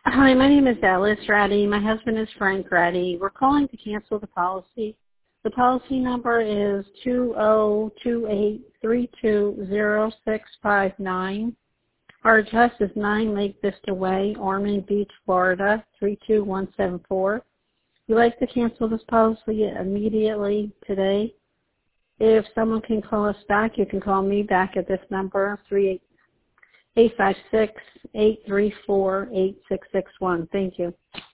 Hi, my name is Alice Ratty. My husband is Frank Ratty. We're calling to cancel the policy. The policy number is 2028320659. Our address is 9 Lake Vista Way, Ormond Beach, Florida, 32174. We'd like to cancel this policy immediately today. If someone can call us back, you can call me back at this number, 856-834-8661. Thank you.